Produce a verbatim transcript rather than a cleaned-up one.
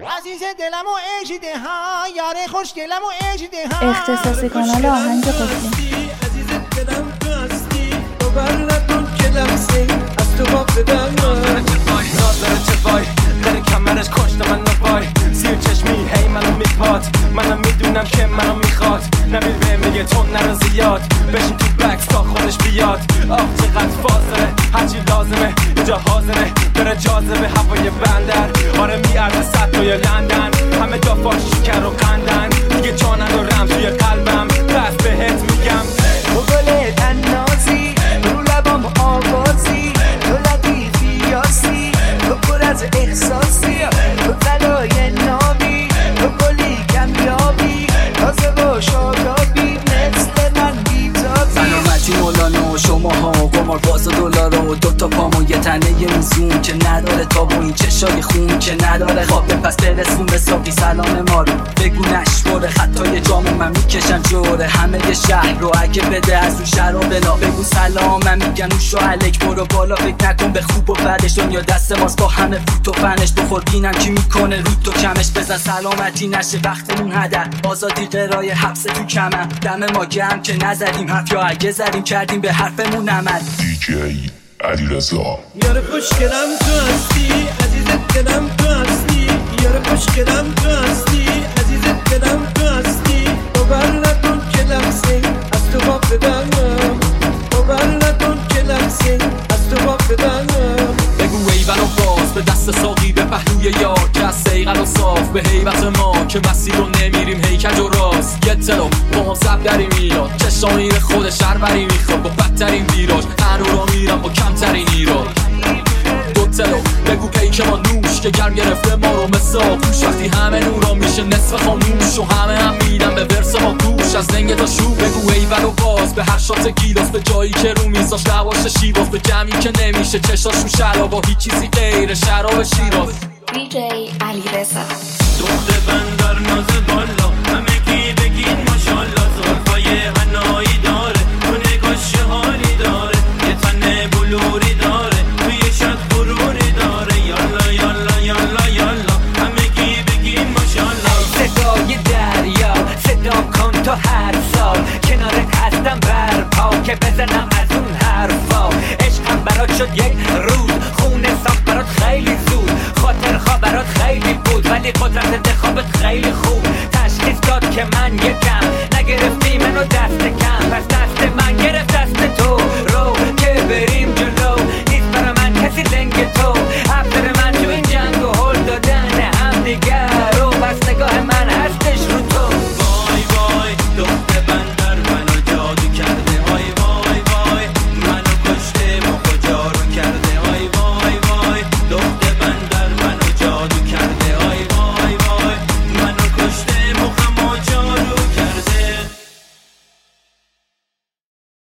عزیز دلم و اجده ها، یار خوشگلم و اجده ها. اختصاصی کانال آهنگ قطبی. عزیز دلم تو هستی، باور نکن که لمسه از تو باق بدم. ناظر چپای ناظر چپای در کمرش کشت من نبای، زیر چشمی هی منو میپاد، منم میدونم که منو میخواد. نمیل به میگه تو نرو زیاد، بشین تو بکس تا خودش بیاد. آه چقدر فاصله هرچی لازمه اینجا حاضره، بره جاذبه هوای بندر. آره میارده صد توی لندن، همه جا فاش شکر و قندن. دیگه جا ندارم توی قلبم، پس بهت میگم تو گل تنازی، رو لبام آوازی، تو لطیفی یاسی، تو پر از احساسی، تو طلای نابی، تو گلی کمیابی، تازه و شادابی، مثل من بیتابی. سلامتی مولانا و شماها و قمار باز و دلار و دوتا پام و یه تنه میزون که نداره تاب و این چشای خون که نداره خواب. پس برسون به ساقی سلام ما رو بگو نشمره، خطای جامو من میکشم جوره همه شهر رو. اگه بده از اون شراب بلا بگو سلام، من میگم نوشو علک برو بالا، فکر نکن به خوب و بدش. دنیا دست ماست با همه فوت و فنش، بخور بینم کی میکنه رو تو کمش. بزن سلامتی نشه وقتمون هدر، آزادی قرای حبس تو کمم. دم ما گرم که نزدیم حرف، یا اگه زدیم کردیم به حرفمون عمل. دیجی علیرضا. یار خوشگلم تو هستی، عزیز دلم تو هستی، یار خوشگلم تو هستی، عزیز دلم تو هستی. باور نکن که لمسه از تو باق بدم، باور نکن که لمسه از تو باق بدم. بگو ایول و باز به دست ساقی به پهلوی یار، که از سیغل و صاف به حیبت ما که مسیر رو نمیریم هیکل و راست. گتلو با هم زب داریم ایران، چشامیر خود شهروری میخواد با بدترین ویراج. قرارا میرم با کمترین ایران. دوتلو بگو پیک ما نوش که گرم گرفته ما رو مثل آغوش. وقتی همه نورا میشه نصف خاموش و همه هم میدن به ورس ما گوش. از لنگ تا شو بگو ایول و باز به هر شات گیلاس، به جایی که رو میزاش لواش شیواز، به جمعی که نمیشه چشاشون شراب و هیچ چیزی غیر شراب شیراز. دیجی علیرضا. دخت بندر ناز بالا، همه کی بگین ماشالله. زلفای حنایی داره، تو نگاش حالی داره، یه تن بلوری داره، توی شد غروری داره. یالا یالا یالا یالا، همه کی بگین ماشالله. صدای دریا صدام کن تو هر سال، کنارت هستم برپا که بزنم از اون حرفا. عشقم برات شد یک روز، خونه ساخت برات خیلی زود. خاطر خواه برات خیلی بود، ولی قدرت انتخابت خیلی خوب. تشخیص داد که من یکم نگرفتی منو دست کم، پس